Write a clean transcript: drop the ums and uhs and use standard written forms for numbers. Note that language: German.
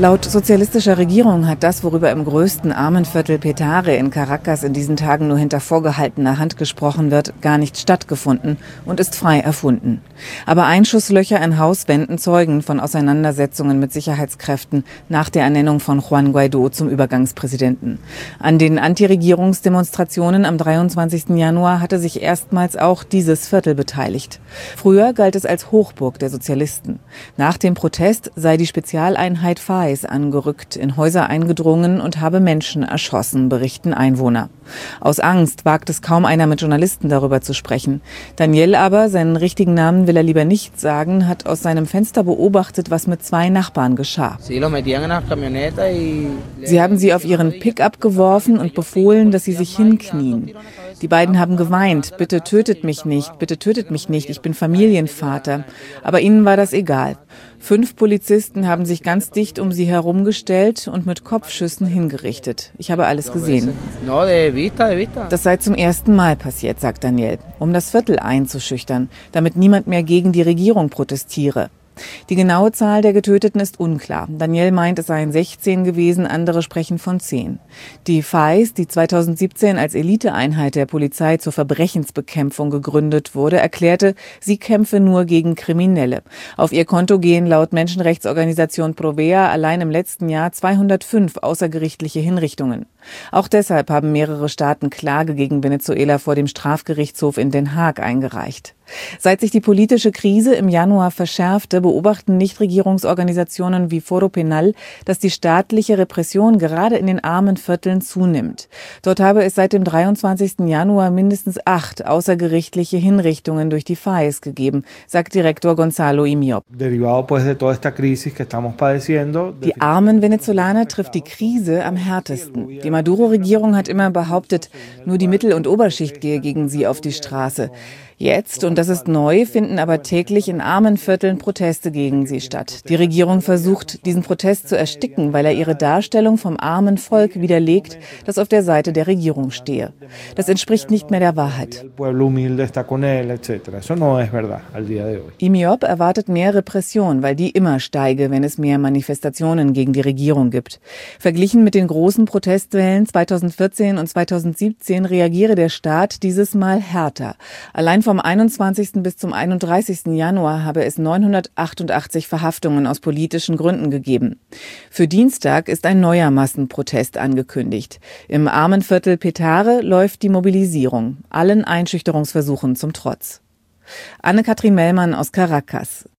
Laut sozialistischer Regierung hat das, worüber im größten Armenviertel Petare in Caracas in diesen Tagen nur hinter vorgehaltener Hand gesprochen wird, gar nicht stattgefunden und ist frei erfunden. Aber Einschusslöcher in Hauswänden zeugen von Auseinandersetzungen mit Sicherheitskräften nach der Ernennung von Juan Guaidó zum Übergangspräsidenten. An den Antiregierungsdemonstrationen am 23. Januar hatte sich erstmals auch dieses Viertel beteiligt. Früher galt es als Hochburg der Sozialisten. Nach dem Protest sei die Spezialeinheit FAES angerückt, in Häuser eingedrungen und habe Menschen erschossen, berichten Einwohner. Aus Angst wagt es kaum einer, mit Journalisten darüber zu sprechen. Daniel aber, seinen richtigen Namen will er lieber nicht sagen, hat aus seinem Fenster beobachtet, was mit zwei Nachbarn geschah. Sie haben sie auf ihren Pickup geworfen und befohlen, dass sie sich hinknien. Die beiden haben geweint, bitte tötet mich nicht, ich bin Familienvater. Aber ihnen war das egal. 5 Polizisten haben sich ganz dicht um sie herumgestellt und mit Kopfschüssen hingerichtet. Ich habe alles gesehen. Das sei zum ersten Mal passiert, sagt Daniel, um das Viertel einzuschüchtern, damit niemand mehr gegen die Regierung protestiere. Die genaue Zahl der Getöteten ist unklar. Daniel meint, es seien 16 gewesen, andere sprechen von 10. Die FAES, die 2017 als Eliteeinheit der Polizei zur Verbrechensbekämpfung gegründet wurde, erklärte, sie kämpfe nur gegen Kriminelle. Auf ihr Konto gehen laut Menschenrechtsorganisation Provea allein im letzten Jahr 205 außergerichtliche Hinrichtungen. Auch deshalb haben mehrere Staaten Klage gegen Venezuela vor dem Strafgerichtshof in Den Haag eingereicht. Seit sich die politische Krise im Januar verschärfte, beobachten Nichtregierungsorganisationen wie Foro Penal, dass die staatliche Repression gerade in den armen Vierteln zunimmt. Dort habe es seit dem 23. Januar mindestens 8 außergerichtliche Hinrichtungen durch die FAES gegeben, sagt Direktor Gonzalo Imiop. Die armen Venezolaner trifft die Krise am härtesten. Die Maduro-Regierung hat immer behauptet, nur die Mittel- und Oberschicht gehe gegen sie auf die Straße. Jetzt, und das ist neu, finden aber täglich in armen Vierteln Proteste gegen sie statt. Die Regierung versucht, diesen Protest zu ersticken, weil er ihre Darstellung vom armen Volk widerlegt, das auf der Seite der Regierung stehe. Das entspricht nicht mehr der Wahrheit. Imiop erwartet mehr Repression, weil die immer steige, wenn es mehr Manifestationen gegen die Regierung gibt. Verglichen mit den großen Protestwellen 2014 und 2017 reagiere der Staat dieses Mal härter. Allein vom 21. bis zum 31. Januar habe es 988 Verhaftungen aus politischen Gründen gegeben. Für Dienstag ist ein neuer Massenprotest angekündigt. Im Armenviertel Petare läuft die Mobilisierung, allen Einschüchterungsversuchen zum Trotz. Anne-Kathrin Mellmann aus Caracas.